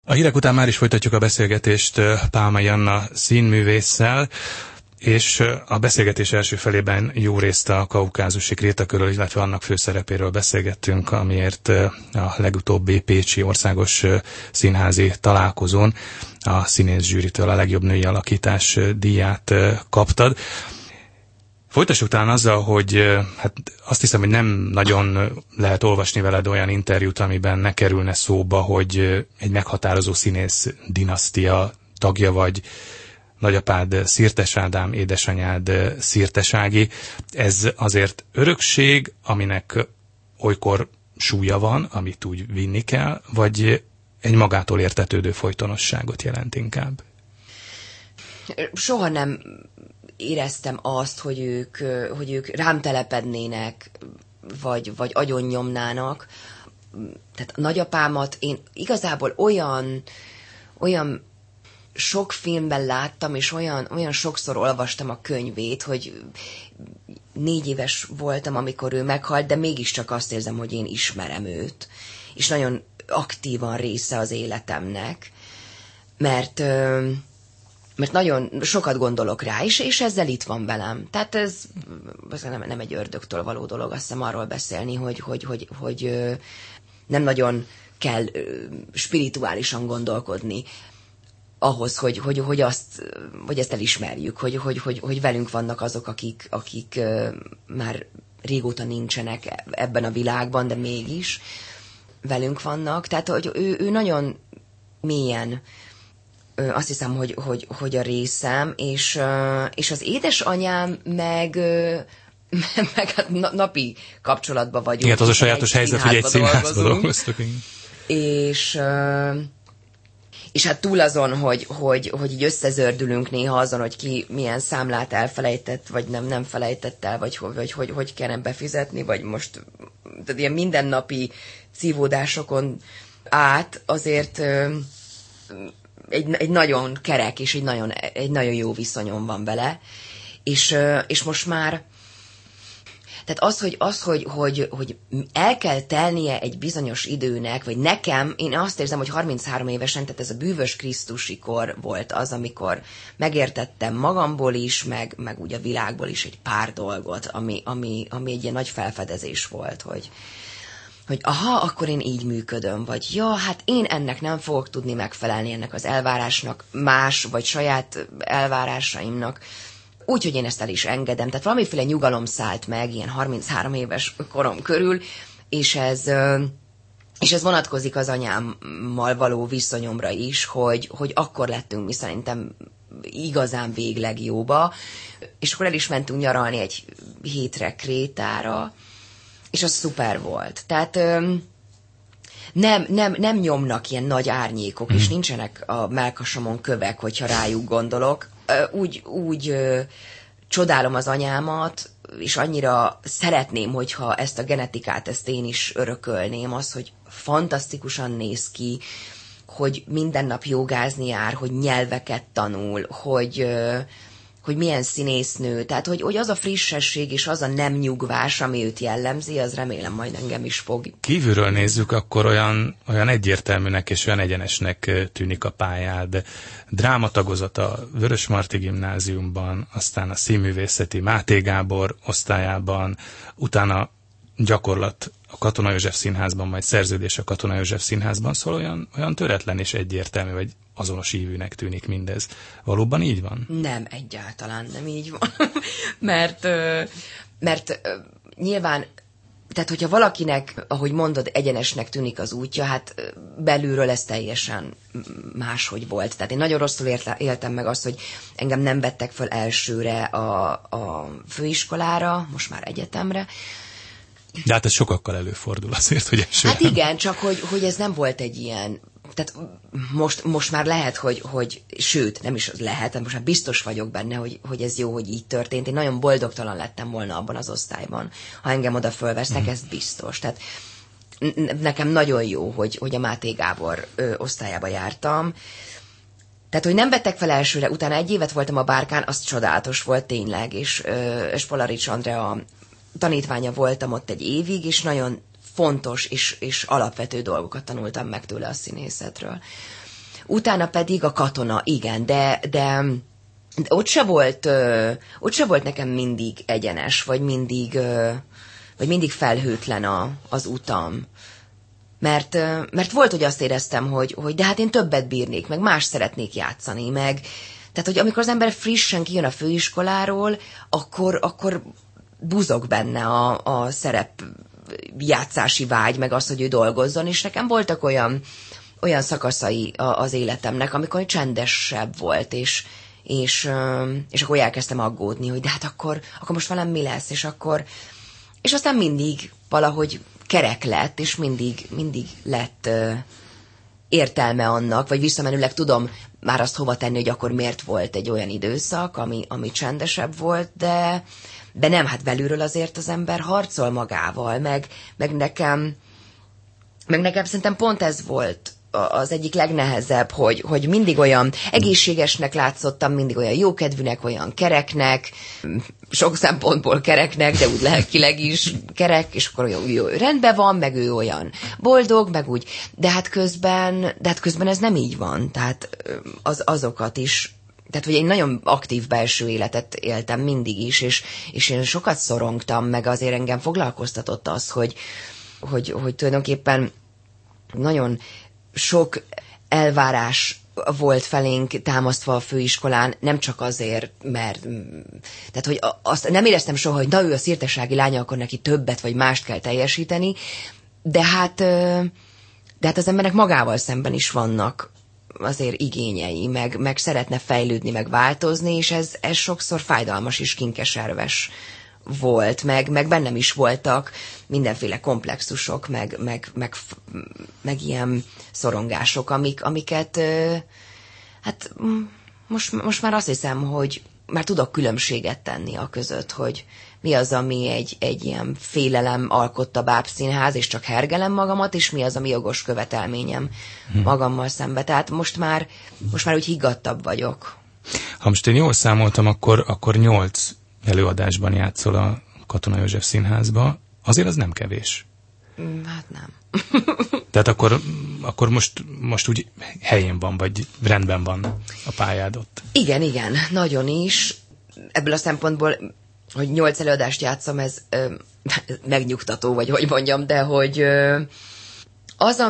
A hírek után már is folytatjuk a beszélgetést Pálmai Anna színművésszel, és a beszélgetés első felében jó részt a kaukázusi krétakörről, illetve annak főszerepéről beszélgettünk, amiért a legutóbbi pécsi országos színházi találkozón a színész zsűritől a legjobb női alakítás díját kaptad. Folytassuk talán azzal, hogy hát azt hiszem, hogy nem nagyon lehet olvasni veled olyan interjút, amiben ne kerülne szóba, hogy egy meghatározó színész dinasztia tagja vagy, nagyapád Szirtes Ádám, édesanyád Szirtes Ági. Ez azért örökség, aminek olykor súlya van, amit úgy vinni kell, vagy egy magától értetődő folytonosságot jelent inkább? Soha nem éreztem azt, hogy ők rám telepednének, vagy agyonnyomnának. Tehát a nagyapámat én igazából olyan sok filmben láttam, és olyan sokszor olvastam a könyvét, hogy 4 éves voltam, amikor ő meghalt, de mégiscsak azt érzem, hogy én ismerem őt. És nagyon aktívan része az életemnek, mert nagyon sokat gondolok rá, és ezzel itt van velem. Tehát ez nem egy ördögtől való dolog, azt hiszem arról beszélni, hogy nem kell spirituálisan gondolkodni ahhoz, hogy ezt elismerjük, hogy velünk vannak azok, akik már régóta nincsenek ebben a világban, de mégis velünk vannak. Tehát, hogy ő nagyon mélyen azt hiszem, hogy a részem, és az édesanyám meg hát napi kapcsolatban vagyunk. Igen, az a sajátos helyzet, hogy egy színházban dolgoztok. És hát túl azon, hogy így összezördülünk néha azon, hogy ki milyen számlát elfelejtett, vagy nem felejtett el, vagy hogy kellene befizetni, vagy most tehát ilyen mindennapi szívódásokon át azért egy nagyon kerek, és egy nagyon jó viszonyom van vele. És most már tehát hogy el kell telnie egy bizonyos időnek, vagy nekem, én azt érzem, hogy 33 évesen, tehát ez a bűvös Krisztusi kor volt az, amikor megértettem magamból is, meg úgy a világból is egy pár dolgot, ami egy ilyen nagy felfedezés volt, hogy aha, akkor én így működöm, vagy ja, hát én ennek nem fogok tudni megfelelni, ennek az elvárásnak, más, vagy saját elvárásaimnak, úgyhogy én ezt el is engedem. Tehát valamiféle nyugalom szállt meg, ilyen 33 éves korom körül, és ez vonatkozik az anyámmal való viszonyomra is, hogy akkor lettünk mi szerintem igazán végleg jóba, és akkor el is mentünk nyaralni egy hétre Krétára, és az szuper volt. Tehát nem nyomnak ilyen nagy árnyékok, és nincsenek a mellkasomon kövek, hogyha rájuk gondolok. Úgy csodálom az anyámat, és annyira szeretném, hogyha ezt a genetikát, ezt én is örökölném, az, hogy fantasztikusan néz ki, hogy minden nap jogázni jár, hogy nyelveket tanul, hogy milyen színésznő, tehát hogy az a frissesség és az a nem nyugvás, ami őt jellemzi, az remélem majd engem is fog. Kívülről nézzük, akkor olyan egyértelműnek és olyan egyenesnek tűnik a pályád. Drámatagozat a Vörösmarty Gimnáziumban, aztán a Színművészeti Máté Gábor osztályában, utána gyakorlat a Katona József Színházban, majd szerződés a Katona József Színházban, szóval olyan töretlen és egyértelmű, vagy azonos ívűnek tűnik mindez. Valóban így van? Nem, egyáltalán nem így van. mert nyilván, tehát hogyha valakinek, ahogy mondod, egyenesnek tűnik az útja, hát belülről ez teljesen máshogy volt. Tehát én nagyon rosszul éltem meg azt, hogy engem nem vettek föl elsőre a főiskolára, most már egyetemre. De hát ez sokakkal előfordul azért, hogy elsőre. Hát igen, csak hogy ez nem volt egy ilyen, tehát most már lehet, hogy sőt, nem is az lehet, most már biztos vagyok benne, hogy ez jó, hogy így történt. Én nagyon boldogtalan lettem volna abban az osztályban, ha engem oda fölvesznek, ez biztos. Tehát nekem nagyon jó, hogy a Máté Gábor osztályába jártam. Tehát, hogy nem vettek fel elsőre, utána 1 évet voltam a Bárkán, az csodálatos volt tényleg, és Polarics Andrea tanítványa voltam ott 1 évig, és nagyon fontos és alapvető dolgokat tanultam meg tőle a színészetről. Utána pedig a katona, igen, de ott se volt nekem mindig egyenes, vagy mindig felhőtlen az utam. Mert volt, hogy azt éreztem, hogy de hát én többet bírnék, meg más szeretnék játszani, meg tehát, hogy amikor az ember frissen kijön a főiskoláról, akkor buzog benne a szerep játszási vágy, meg az, hogy ő dolgozzon, és nekem voltak olyan szakaszai az életemnek, amikor csendesebb volt, és akkor elkezdtem aggódni, hogy de hát akkor most velem mi lesz, és aztán mindig valahogy kerek lett, és mindig lett értelme annak, vagy visszamenőleg tudom már azt hova tenni, hogy akkor miért volt egy olyan időszak, ami csendesebb volt, de nem, hát belülről azért az ember harcol magával, meg nekem szerintem pont ez volt az egyik legnehezebb, hogy mindig olyan egészségesnek látszottam, mindig olyan jókedvűnek, olyan kereknek, sok szempontból kereknek, de úgy lelkileg is kerek, és akkor olyan jó, rendben van, meg ő olyan boldog, meg úgy. De hát közben ez nem így van. Tehát azokat is, tehát hogy én nagyon aktív belső életet éltem mindig is, és én sokat szorongtam, meg azért engem foglalkoztatott az, hogy tulajdonképpen nagyon sok elvárás volt felénk támasztva a főiskolán, nem csak azért, mert tehát, hogy azt nem éreztem soha, hogy na ő a szirtesági lánya, akkor neki többet vagy mást kell teljesíteni, de hát az embernek magával szemben is vannak azért igényei, meg szeretne fejlődni, meg változni, és ez sokszor fájdalmas és kinkeserves volt, meg bennem is voltak mindenféle komplexusok, meg ilyen szorongások, amiket hát most már azt hiszem, hogy már tudok különbséget tenni a között, hogy mi az, ami egy ilyen félelem alkotta bábszínház, és csak hergelem magamat, és mi az, ami jogos követelményem magammal szembe. Tehát most már úgy higgadtabb vagyok. Ha most én jól számoltam, akkor 8 előadásban játszol a Katona József Színházba. Azért az nem kevés. Hát nem. Tehát akkor most úgy helyén van, vagy rendben van a pályád ott. Igen, nagyon is. Ebből a szempontból, hogy 8 előadást játszom, ez megnyugtató, vagy hogy mondjam, de hogy az,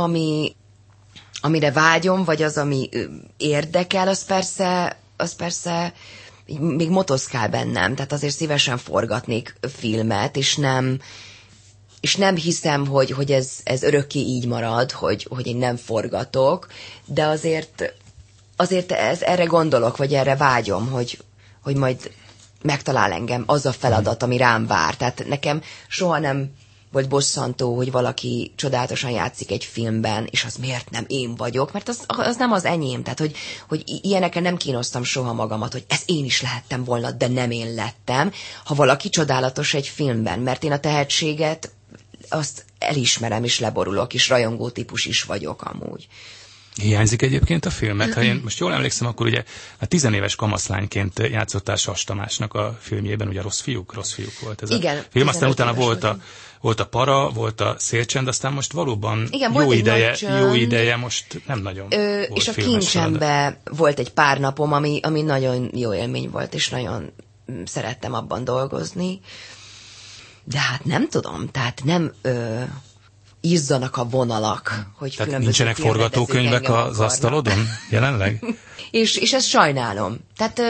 amire vágyom, vagy az, ami érdekel, az persze még motoszkál bennem, tehát azért szívesen forgatnék filmet, és nem hiszem, hogy ez örökké így marad, hogy én nem forgatok, de azért erre gondolok, vagy erre vágyom, hogy majd megtalál engem az a feladat, ami rám vár. Tehát nekem soha nem volt bosszantó, hogy valaki csodálatosan játszik egy filmben, és az miért nem én vagyok, mert az nem az enyém. Tehát, hogy ilyeneken nem kínoztam soha magamat, hogy ez én is lehettem volna, de nem én lettem, ha valaki csodálatos egy filmben, mert én a tehetséget azt elismerem, és leborulok, és rajongó típus is vagyok amúgy. Hiányzik egyébként a filmet? Ha én most jól emlékszem, akkor ugye a 10 éves kamaszlányként játszottál Sas Tamásnak a filmjében, ugye Rossz fiúk volt ez igen, a film, aztán utána volt a Para, volt a Szélcsend, aztán most valóban igen, jó ideje most nem nagyon volt. És a Kincsemben volt egy pár napom, ami nagyon jó élmény volt, és nagyon szerettem abban dolgozni. De hát nem tudom, tehát nem izzanak a vonalak, hogy tehát nincsenek forgatókönyvek az asztalodon jelenleg? és ezt sajnálom. Tehát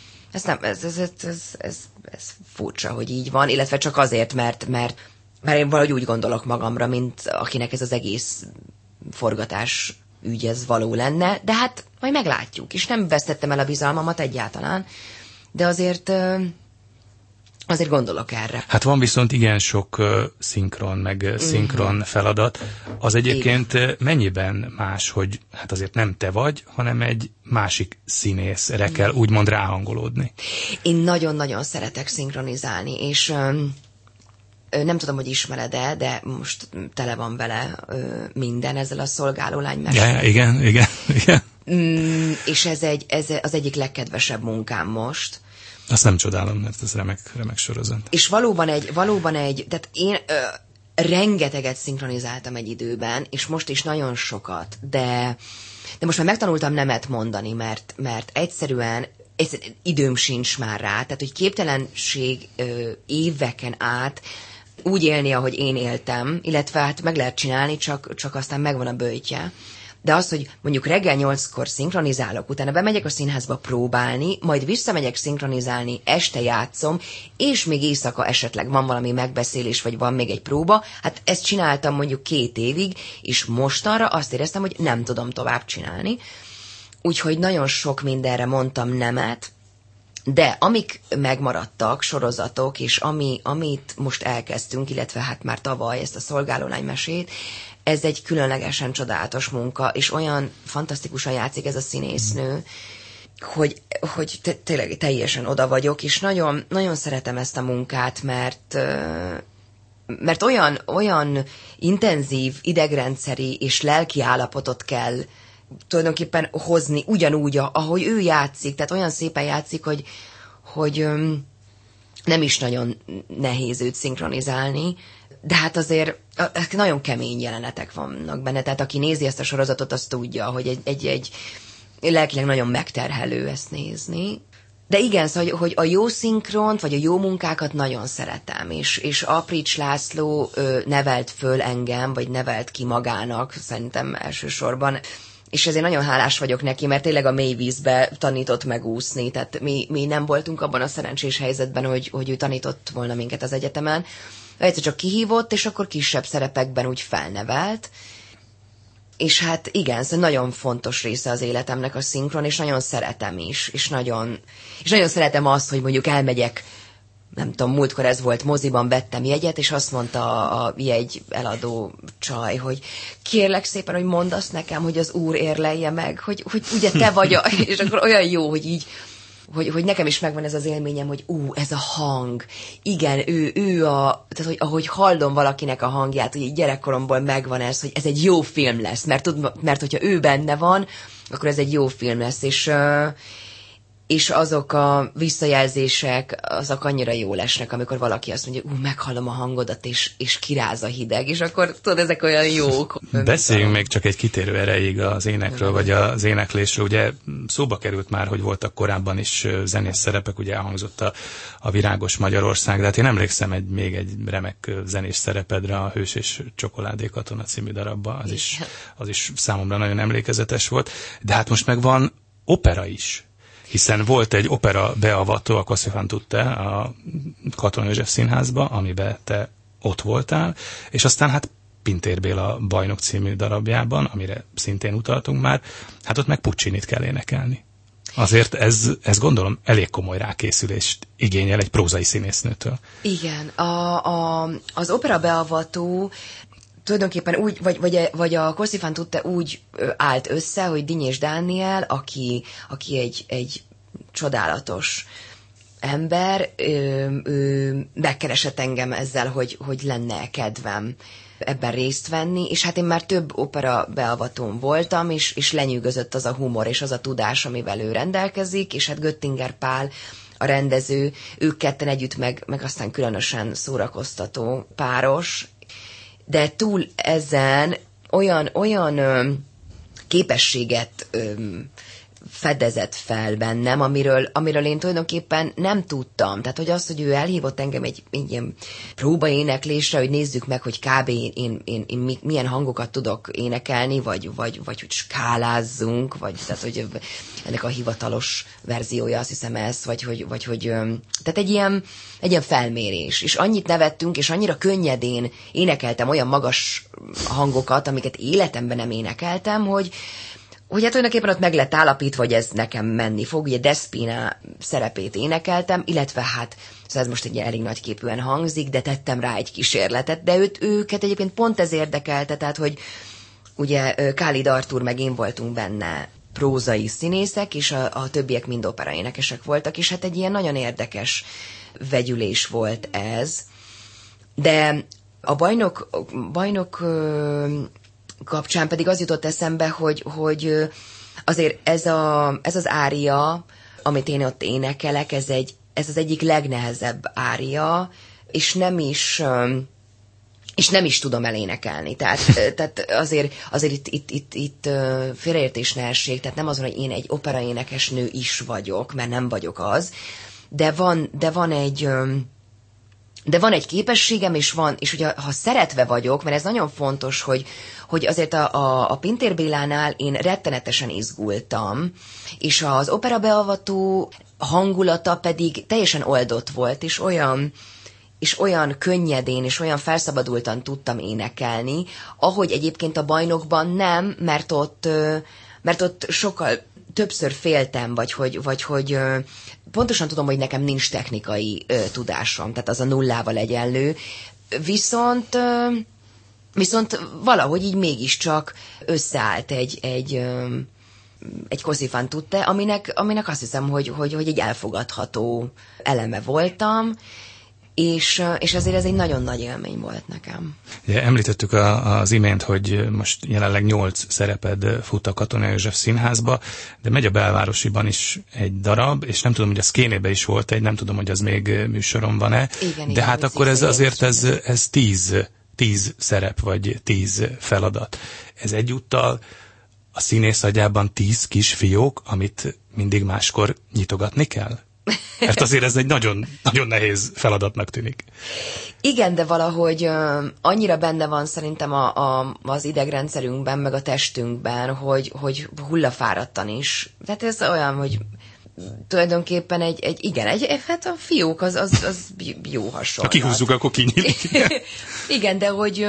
ez furcsa, hogy így van, illetve csak azért, mert én valahogy úgy gondolok magamra, mint akinek ez az egész forgatás ügy ez való lenne, de hát majd meglátjuk, és nem vesztettem el a bizalmamat egyáltalán, de azért gondolok erre. Hát van viszont igen sok szinkron, meg szinkron feladat. Az egyébként mennyiben más, hogy hát azért nem te vagy, hanem egy másik színészre kell úgymond ráhangolódni? Én nagyon-nagyon szeretek szinkronizálni, és nem tudom, hogy ismered-e, de most tele van vele minden ezzel a szolgálólány mesél. Igen. És ez az egyik legkedvesebb munkám most. Azt nem csodálom, mert ez remek sorozat. És valóban egy, tehát én rengeteget szinkronizáltam egy időben, és most is nagyon sokat, de De most már megtanultam nemet mondani, mert egyszerűen időm sincs már rá. Tehát, hogy képtelenség éveken át úgy élni, ahogy én éltem, illetve hát meg lehet csinálni, csak aztán megvan a böjtje. De az, hogy mondjuk reggel 8-kor szinkronizálok, utána bemegyek a színházba próbálni, majd visszamegyek szinkronizálni, este játszom, és még éjszaka esetleg van valami megbeszélés, vagy van még egy próba, hát ezt csináltam mondjuk 2 évig, és mostanra azt éreztem, hogy nem tudom tovább csinálni. Úgyhogy nagyon sok mindenre mondtam nemet, de amik megmaradtak, sorozatok, és amit most elkezdtünk, illetve hát már tavaly ezt a szolgálólánymesét, ez egy különlegesen csodálatos munka, és olyan fantasztikusan játszik ez a színésznő, hogy tényleg teljesen oda vagyok, és nagyon, nagyon szeretem ezt a munkát, mert olyan intenzív idegrendszeri és lelki állapotot kell tulajdonképpen hozni ugyanúgy, ahogy ő játszik, tehát olyan szépen játszik, hogy nem is nagyon nehéz őt szinkronizálni, de hát azért nagyon kemény jelenetek vannak benne, tehát aki nézi ezt a sorozatot, az tudja, hogy egy lelkileg nagyon megterhelő ezt nézni. De igen, szóval, hogy a jó szinkront, vagy a jó munkákat nagyon szeretem, és Aprics László nevelt föl engem, vagy nevelt ki magának, szerintem elsősorban, és ezért nagyon hálás vagyok neki, mert tényleg a mély vízbe tanított megúszni, tehát mi nem voltunk abban a szerencsés helyzetben, hogy ő tanított volna minket az egyetemen. Egyszer csak kihívott, és akkor kisebb szerepekben úgy felnevelt. És hát igen, szóval nagyon fontos része az életemnek a szinkron, és nagyon szeretem is, és nagyon szeretem azt, hogy mondjuk elmegyek, nem tudom, múltkor ez volt, moziban vettem jegyet, és azt mondta a jegy eladó csaj, hogy kérlek szépen, hogy mondd azt nekem, hogy az úr érlelje meg, hogy ugye te vagy és akkor olyan jó, hogy így, hogy nekem is megvan ez az élményem, hogy ez a hang, igen, tehát hogy ahogy hallom valakinek a hangját, hogy gyerekkoromból megvan ez, hogy ez egy jó film lesz, mert hogyha ő benne van, akkor ez egy jó film lesz, és azok a visszajelzések, azok annyira jól esnek, amikor valaki azt mondja, meghallom a hangodat, és kiráz a hideg, és akkor tudod, ezek olyan jók. Beszéljünk még csak egy kitérő erejéig az énekről, vagy az éneklésről. Ugye szóba került már, hogy voltak korábban is zenész szerepek, ugye elhangzott a Virágos Magyarország, de hát én emlékszem még egy remek zenés szerepedre, a Hős és Csokoládé katona című darabban, az is számomra nagyon emlékezetes volt, de hát most meg van opera is. Hiszen volt egy opera beavató, a Così fan tutte, a Katona József Színházba, amiben te ott voltál, és aztán hát Pintér Béla Bajnok című darabjában, amire szintén utaltunk már, hát ott meg Puccinit kell énekelni. Azért ez gondolom elég komoly rákészülést igényel egy prózai színésznőtől. Igen, az opera beavató tulajdonképpen úgy, vagy a Così fan tutte úgy állt össze, hogy Dinnyés Dániel, aki egy csodálatos ember, ő megkeresett engem ezzel, hogy lenne kedvem ebben részt venni, és hát én már több opera beavatón voltam, és lenyűgözött az a humor és az a tudás, amivel ő rendelkezik, és hát Göttinger Pál, a rendező, ők ketten együtt meg aztán különösen szórakoztató páros, de túl ezen olyan képességet fedezett fel bennem, amiről én tulajdonképpen nem tudtam. Tehát, hogy az, hogy ő elhívott engem egy ilyen próbaéneklésre, hogy nézzük meg, hogy kb. Én milyen hangokat tudok énekelni, vagy hogy skálázzunk, vagy tehát, hogy ennek a hivatalos verziója, azt hiszem ez, vagy hogy tehát egy ilyen felmérés. És annyit nevettünk, és annyira könnyedén énekeltem olyan magas hangokat, amiket életemben nem énekeltem, hogy hát tulajdonképpen ott meg lett állapítva, hogy ez nekem menni fog. Ugye Despina szerepét énekeltem, illetve hát, szóval ez most egy elég nagy képűen hangzik, de tettem rá egy kísérletet, de őket egyébként pont ez érdekelte, tehát hogy ugye Kálid Artúr meg én voltunk benne prózai színészek, és a többiek mind operaénekesek voltak, és hát egy ilyen nagyon érdekes vegyülés volt ez. De a bajnok kapcsán pedig az jutott eszembe, hogy azért ez az ária, amit én ott énekelek, ez az egyik legnehezebb ária, és nem is és nem is tudom elénekelni. Tehát azért itt félreértés ne essék, tehát nem azon, hogy én egy operaénekesnő is vagyok, mert nem vagyok az, de van egy képességem, és ugye, ha szeretve vagyok, mert ez nagyon fontos, hogy azért a Pintér Bélánál én rettenetesen izgultam, és az operabeavató hangulata pedig teljesen oldott volt, és olyan könnyedén, és olyan felszabadultan tudtam énekelni, ahogy egyébként a Bajnokban nem, mert ott sokkal többször féltem, vagy hogy pontosan tudom, hogy nekem nincs technikai tudásom, tehát az a nullával egyenlő, viszont valahogy így mégiscsak összeállt egy Così fan tutte, aminek azt hiszem, hogy egy elfogadható eleme voltam, és azért ez egy nagyon nagy élmény volt nekem. Ja, említettük az imént, hogy most jelenleg 8 szereped fut a Katona József Színházba, de megy a Belvárosiban is egy darab, és nem tudom, hogy a Szkénébe is volt egy, nem tudom, hogy az még műsoron van-e, de hát akkor ez 10 szerep, vagy 10 feladat. Ez egyúttal a színész agyában 10 kis fiók, amit mindig máskor nyitogatni kell? Mert azért ez egy nagyon, nagyon nehéz feladatnak tűnik. Igen, de valahogy annyira benne van szerintem az idegrendszerünkben, meg a testünkben, hogy hullafáradtan is. Tehát ez olyan, hogy tulajdonképpen hát a fiók az jó hasonlat. Ha kihúzzuk, akkor kinyílik. Igen, de hogy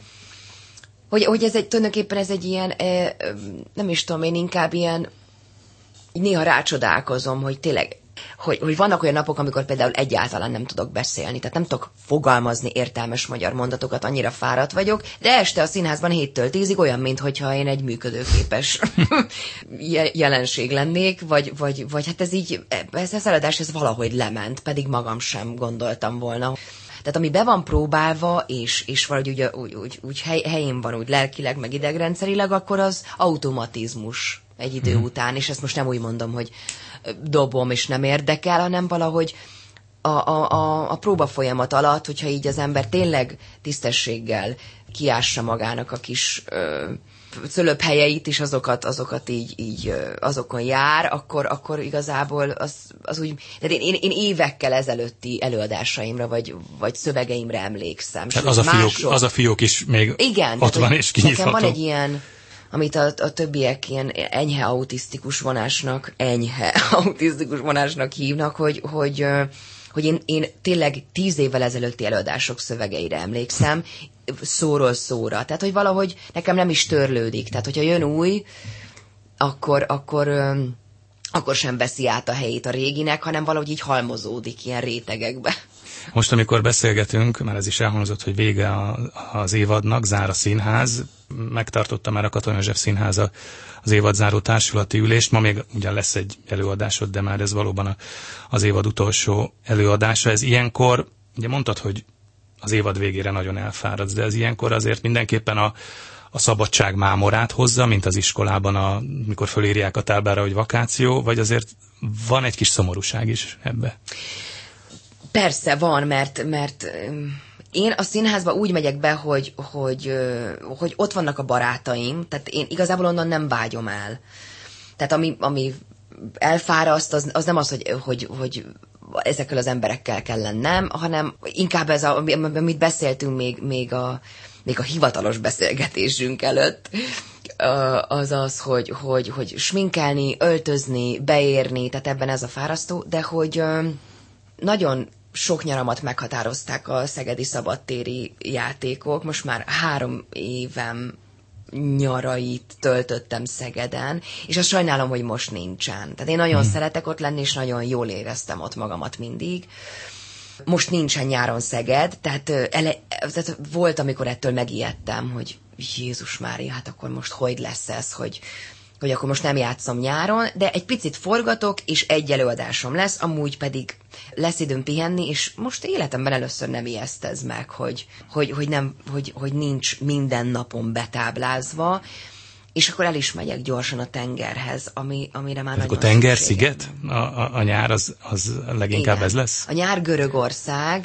ez tulajdonképpen ez egy ilyen, nem is tudom, én inkább ilyen, néha rácsodálkozom, hogy tényleg, hogy vannak olyan napok, amikor például egyáltalán nem tudok beszélni, tehát nem tudok fogalmazni értelmes magyar mondatokat, annyira fáradt vagyok, de este a színházban 7-től 10-ig olyan, mintha én egy működőképes jelenség lennék, vagy hát ez így, ez a szaladás, ez valahogy lement, pedig magam sem gondoltam volna. Tehát ami be van próbálva, és valahogy úgy helyén van, úgy lelkileg, meg idegrendszerileg, akkor az automatizmus egy idő után, és ezt most nem úgy mondom, hogy dobom, és nem érdekel, hanem valahogy a próba folyamat alatt, hogyha így az ember tényleg tisztességgel kiássa magának a kis szölöphelyeit, és azokat így azokon jár, akkor igazából az úgy, tehát én évekkel ezelőtti előadásaimra, vagy szövegeimre emlékszem. Az a fiók is még igen, ott van, és kinyitható. Nekem van egy ilyen, amit a többiek ilyen enyhe autisztikus vonásnak hívnak, hogy én tényleg 10 évvel ezelőtti előadások szövegeire emlékszem, szóról szóra. Tehát, hogy valahogy nekem nem is törlődik. Tehát, hogyha jön új, akkor sem veszi át a helyét a réginek, hanem valahogy így halmozódik ilyen rétegekbe. Most, amikor beszélgetünk, már ez is elhangzott, hogy vége az évadnak, zár a színház, megtartotta már a Katona József Színház az évadzáró társulati ülést. Ma még ugyan lesz egy előadásod, de már ez valóban az évad utolsó előadása. Ez ilyenkor, ugye mondtad, hogy az évad végére nagyon elfáradsz, de ez ilyenkor azért mindenképpen a szabadság mámorát hozza, mint az iskolában, mikor fölírják a táblára, hogy vakáció, vagy azért van egy kis szomorúság is ebbe? Persze van, mert én a színházba úgy megyek be, hogy ott vannak a barátaim, tehát én igazából onnan nem vágyom el. Tehát ami elfáraszt, az nem az, hogy ezekkel az emberekkel kell lennem, hanem inkább ez, amit beszéltünk még a hivatalos beszélgetésünk előtt, az, hogy sminkelni, öltözni, beérni, tehát ebben ez a fárasztó, de hogy nagyon sok nyaramat meghatározták a szegedi szabadtéri játékok. Most már 3 évem nyarait töltöttem Szegeden, és azt sajnálom, hogy most nincsen. Tehát én nagyon szeretek ott lenni, és nagyon jól éreztem ott magamat mindig. Most nincsen nyáron Szeged, tehát volt, amikor ettől megijedtem, hogy Jézus Mária, hát akkor most hogy lesz ez, hogy akkor most nem játszom nyáron, de egy picit forgatok, és egy előadásom lesz, amúgy pedig lesz időm pihenni, és most életemben először nem ijeszt ez meg, hogy nincs minden napon betáblázva, és akkor el is megyek gyorsan a tengerhez, amire már nagyon... Akkor tenger-sziget? A nyár az leginkább igen. Ez lesz? A nyár Görögország,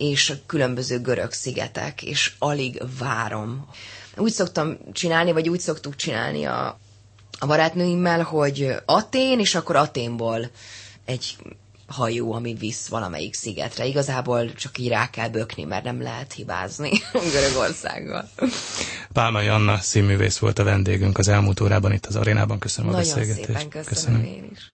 és különböző görög szigetek, és alig várom. Úgy szoktam csinálni, vagy úgy szoktuk csinálni a barátnőimmel, hogy Atén, és akkor Aténból egy hajó, ami visz valamelyik szigetre. Igazából csak így rá kell bökni, mert nem lehet hibázni Görögországgal. Pálmai Anna színművész volt a vendégünk az elmúlt órában itt az arénában. Köszönöm a Nagyon beszélgetést. Nagyon szépen köszönöm én is.